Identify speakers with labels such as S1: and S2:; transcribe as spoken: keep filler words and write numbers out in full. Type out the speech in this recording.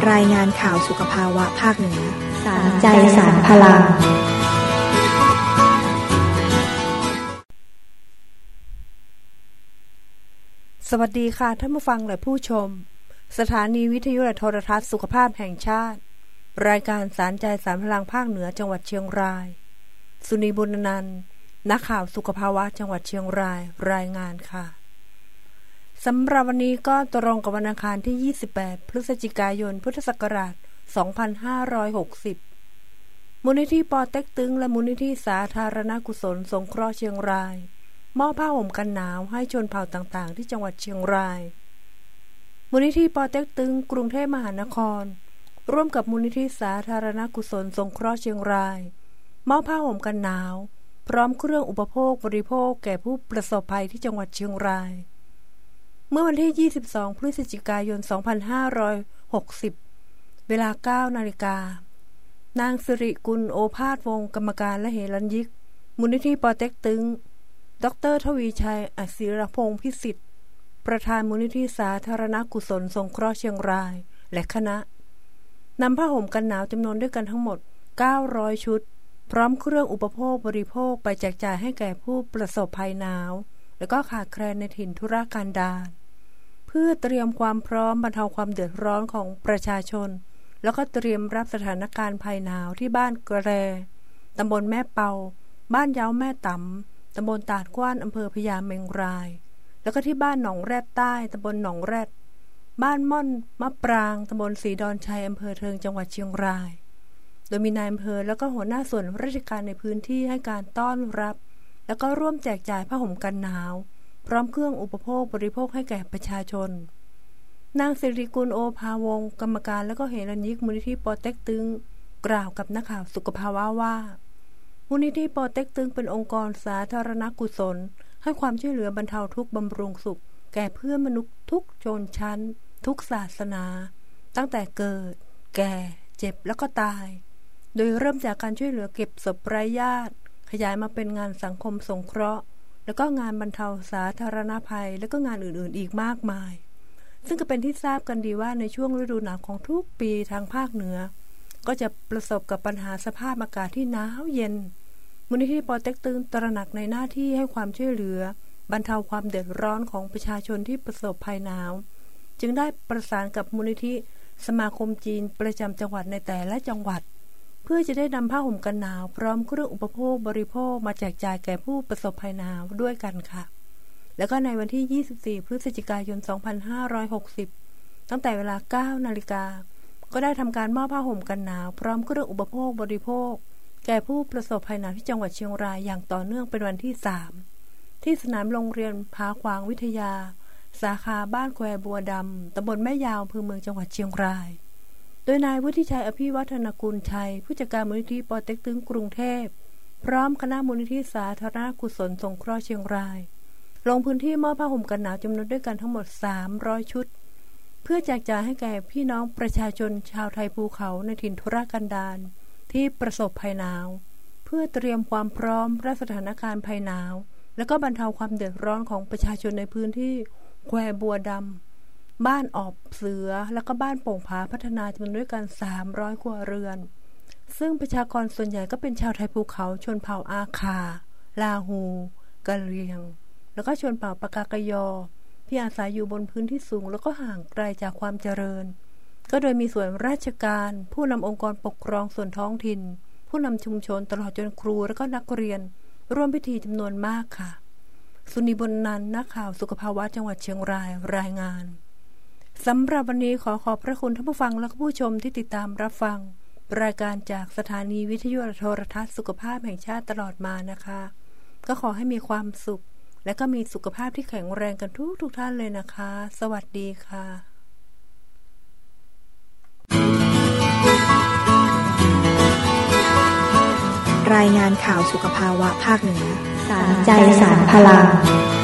S1: รายงานข่าวสุขภาวะภาคเหนือ
S2: สารใจสารพลัง
S3: สวัสดีค่ะท่านผู้ฟังและผู้ชมสถานีวิทยุและโทรทัศน์สุขภาพแห่งชาติรายการสารใจสารพลังภาคเหนือจังหวัดเชียงรายสุนีบุญนันท์นักข่าวสุขภาวะจังหวัดเชียงรายรายงานค่ะสำหรับวันนี้ก็ตรงกับวันอังคารที่ยี่สิบแปดพฤศจิกายนพุทธศักราชสองพันห้าร้อยหกสิบมูลนิธิปอเต็กตึงและมูลนิธิสาธารณกุศลสงเคราะห์เชียงรายมอบผ้าห่มกันหนาวให้ชนเผ่าต่างๆที่จังหวัดเชียงรายมูลนิธิปอเต็กตึงกรุงเทพมหานครร่วมกับมูลนิธิสาธารณกุศลสงเคราะห์เชียงรายมอบผ้าห่มกันหนาวพร้อมเครื่องอุปโภคบริโภคแก่ผู้ประสบภัยที่จังหวัดเชียงรายเมื่อวันที่ยี่สิบสองพฤศจิกายนสองพันห้าร้อยหกสิบเวลา เก้านาฬิกานางสิริกุลโอภาสวงศ์กรรมการและเหรัญยิกมูลนิธิปอเต็กตึงดร.ทวีชัยอศิรพงษ์พิสิทธิ์ประธานมูลนิธิสาธารณกุศลสงเคราะห์เชียงรายและคณะนำผ้าห่มกันหนาวจำนวนด้วยกันทั้งหมดเก้าร้อยชุดพร้อมเครื่องอุปโภคบริโภคไปแจกจ่ายให้แก่ผู้ประสบภัยหนาวและก็ขาดแคลนในถิ่นทุรกันดารเพื่อเตรียมความพร้อมบรรเทาความเดือดร้อนของประชาชนแล้วก็เตรียมรับสถานการณ์ภัยหนาวที่บ้านกระแรตำบลแม่เปาบ้านเย้าแม่ตำตำบลตาดกว้านอำเภอพญาเมงรายแล้วก็ที่บ้านหนองแรดใต้ตำบลหนองแรดบ้านม่อนมะปรางตำบลศรีดอนชัยอำเภอเทิงจังหวัดเชียงรายโดยมีนายอำเภอแล้วก็หัวหน้าส่วนราชการในพื้นที่ให้การต้อนรับแล้วก็ร่วมแจกจ่ายผ้าห่มกันหนาวพร้อมเครื่องอุปโภคบริโภคให้แก่ประชาชนนางสิริกุลโอภาวงศ์กรรมการและก็เหรัญยิกมูลนิธิปอเต็กตึงกล่าวกับนักข่าวสุขภาวะว่ามูลนิธิปอเต็กตึงเป็นองค์กรสาธารณกุศลให้ความช่วยเหลือบรรเทาทุกข์บำรุงสุขแก่เพื่อนมนุษย์ทุกชนชั้นทุกศาสนาตั้งแต่เกิดแก่เจ็บแล้วก็ตายโดยเริ่มจากการช่วยเหลือเก็บศพไร้ญาติขยายมาเป็นงานสังคมสงเคราะห์แล้วก็งานบรรเทาสาธารณภัยแล้วก็งานอื่นๆอีกมากมายซึ่งก็เป็นที่ทราบกันดีว่าในช่วงฤดูหนาวของทุกปีทางภาคเหนือก็จะประสบกับปัญหาสภาพอากาศที่หนาวเย็นมูลนิธิปอเต็กตึงตระหนักในหน้าที่ให้ความช่วยเหลือบรรเทาความเดือดร้อนของประชาชนที่ประสบภัยหนาวจึงได้ประสานกับมูลนิธิสมาคมจีนประจำจังหวัดในแต่ละจังหวัดเพื่อจะได้นำผ้าห่มกันหนาวพร้อมเครื่องอุปโภคบริโภคมาแจกจ่ายแก่ผู้ประสบภัยหนาวด้วยกันค่ะแล้วก็ในวันที่ยี่สิบสี่พฤศจิกายนสองพันห้าร้อยหกสิบตั้งแต่เวลา เก้านาฬิกาก็ได้ทำการมอบผ้าห่มกันหนาวพร้อมเครื่องอุปโภคบริโภคแก่ผู้ประสบภัยหนาวที่จังหวัดเชียงรายอย่างต่อเนื่องเป็นวันที่สามที่สนามโรงเรียนผาขวางวิทยาสาขาบ้านแควบัวดำตำบลแม่ยาวอำเภอเมืองจังหวัดเชียงรายโดยนายวุฒิชัยอภิวัฒนกุลชัยผู้จัดการมูลนิธิปอเต็กตึงกรุงเทพพร้อมคณะมูลนิธิสาธารณกุศลสงเคราะห์เชียงรายลงพื้นที่มอบผ้าห่มกันหนาวจำนวนด้วยกันทั้งหมดสามร้อยชุดเพื่อแจกจ่ายให้แก่พี่น้องประชาชนชาวไทยภูเขาในถิ่นทุรกันดารที่ประสบภัยหนาวเพื่อเตรียมความพร้อมรับสถานการณ์ภัยหนาวและก็บรรเทาความเดือดร้อนของประชาชนในพื้นที่แควบัวดำบ้านออบเสือแล้วก็บ้านโป่งผาพัฒนาจำนวนด้วยกันสามร้อยครัวเรือนซึ่งประชากรส่วนใหญ่ก็เป็นชาวไทยภูเขาชนเผ่าอาคาลาฮูกะเหรี่ยงแล้วก็ชนเผ่าปากากยอที่อาศัยอยู่บนพื้นที่สูงแล้วก็ห่างไกลจากความเจริญก็โดยมีส่วนราชการผู้นำองค์กรปกครองส่วนท้องถิ่นผู้นำชุมชนตลอดจนครูและก็นักเรียนร่วมพิธีจำนวนมากค่ะสุนีบุญนันท์นักข่าวสุขภาวะจังหวัดเชียงรายรายงานสำหรับวันนี้ขอขอบพระคุณท่านผู้ฟังและผู้ชมที่ติดตามรับฟังรายการจากสถานีวิทยุโทรทัศน์สุขภาพแห่งชาติตลอดมานะคะก็ขอให้มีความสุขและก็มีสุขภาพที่แข็งแรงกันทุกทุกท่านเลยนะคะสวัสดีค่ะ
S1: รายงานข่าวสุขภาวะภาคเหนือ
S2: สารใจสารพลัง